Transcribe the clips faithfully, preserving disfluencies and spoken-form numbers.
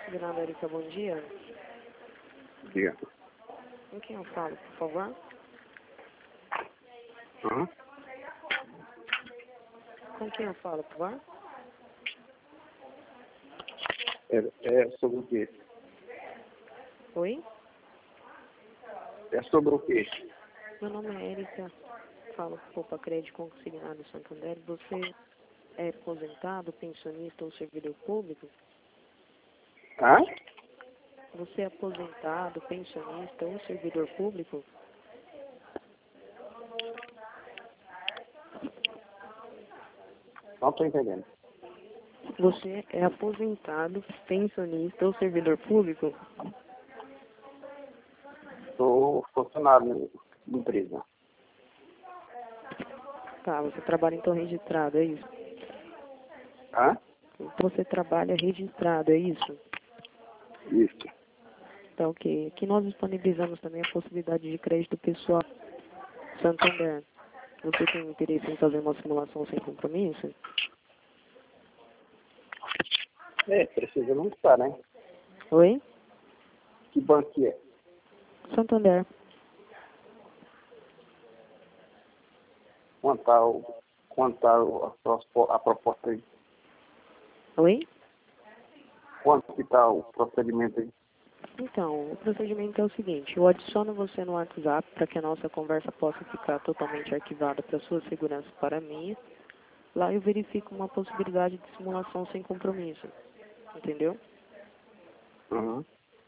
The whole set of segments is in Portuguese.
Consignado Erika, bom dia. Diga. Com quem eu falo, por favor? Uhum. Com quem eu falo, por favor? É, é sobre o quê? Oi? É sobre o quê? Meu nome é Erika, falo Poupa Crédito Consignado Santander. Você é aposentado, pensionista ou servidor público? Hã? Você é aposentado, pensionista ou servidor público? Não estou entendendo. Você é aposentado, pensionista ou servidor público? Sou funcionário de empresa. Tá, você trabalha então registrado, é isso? Hã? Você trabalha registrado, é isso? Isso. Tá, ok. Aqui nós disponibilizamos também a possibilidade de crédito pessoal Santander. Você tem interesse em fazer uma simulação sem compromisso? É, precisa não estar, né? Oi? Que banco que é? Santander. Quanto tá o, quanto tá o, a, prospo- a proposta aí? Oi? Quanto que tá o procedimento aí? Então, o procedimento é o seguinte, eu adiciono você no WhatsApp para que a nossa conversa possa ficar totalmente arquivada para sua segurança e para a minha. Lá eu verifico uma possibilidade de simulação sem compromisso. Entendeu? Uhum.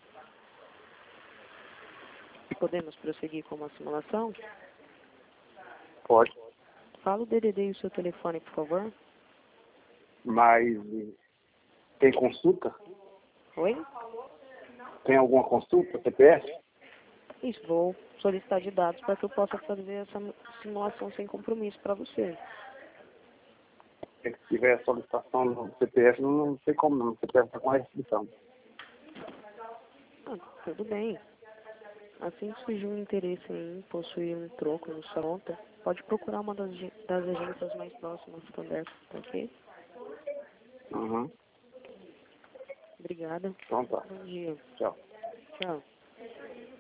Podemos prosseguir com uma simulação? Pode. Fala o D D D e o seu telefone, por favor. Mas tem consulta? Oi? Tem alguma consulta, C P F? Isso, vou solicitar de dados para que eu possa fazer essa simulação sem compromisso para você. Se tiver solicitação no C P F, não, não sei como não. O C P F está com restrição. Ah, tudo bem. Assim que surgir um interesse em possuir um troco no sua conta, pode procurar uma das, ge- das agências mais próximas do Santander, tá ok? Uhum. Obrigada. Então tá. Bom dia. Tchau. Tchau.